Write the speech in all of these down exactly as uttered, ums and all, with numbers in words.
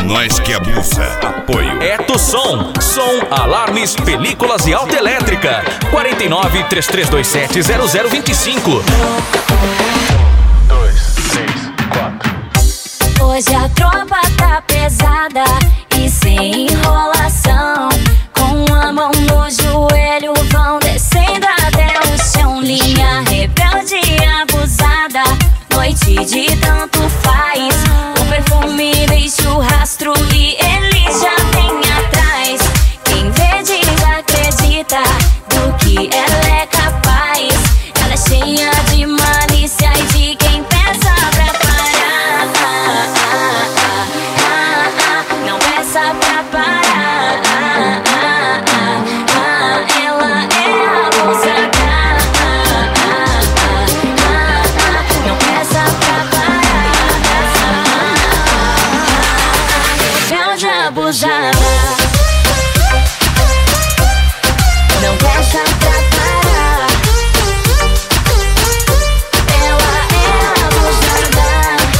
nós que abusa. Apoio Eto Som, som, alarmes, películas e autoelétrica. quarenta e nove, três três dois sete, zero zero dois cinco. dois, seis, quatro. Hoje a tropa tá pesada e sem enrolação. Com a mão no joelho vão descendo até o chão. Linha rebelde abusada, noite de tanto faz. O perfume deixa o rastro e ele já vem atrás. Quem vê desacredita do que ela é capaz. Ela é cheia de malícia e de quem pensa pra parar. Não peça pra parar. Ela é abusada. Não peça pra parar. Rebelde abusada. Não peça pra parar. Ela é abusada.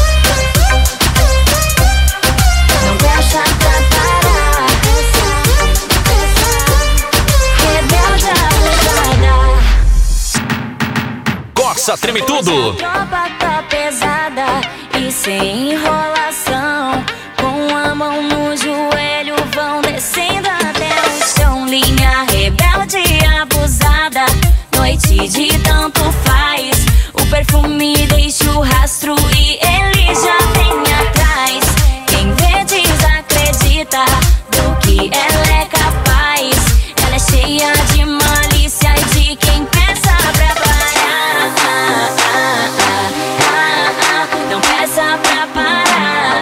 Não peça pra parar. Rebelde abusada. Coça Treme Tudo. A tropa tá pesada e sem enrolação. Com a mão no joelho vão descendo até o chão. Linha rebelde abusada, noite de tanto faz. O perfume deixa o rastro e ele já vem atrás. Quem vê desacredita do que ela é capaz. Ela é cheia de malícia e de quem pensa pra parar. Não peça pra parar.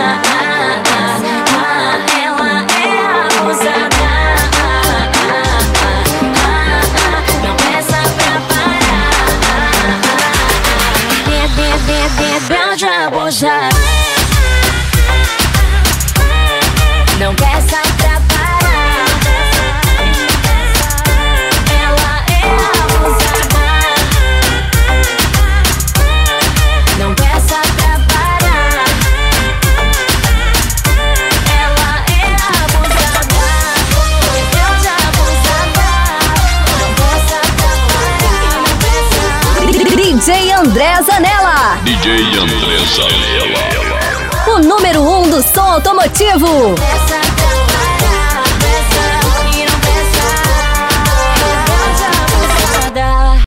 Ela é abusada. Não peça pra parar. Bebê, bebê, rebelde abusada. Não peça pra parar. Ela é abusada. Não peça pra parar. Ela é abusada. Rebelde abusada. Não peça pra parar. D J André Zanella, D J André Zanella. o número um do som automotivo. Peça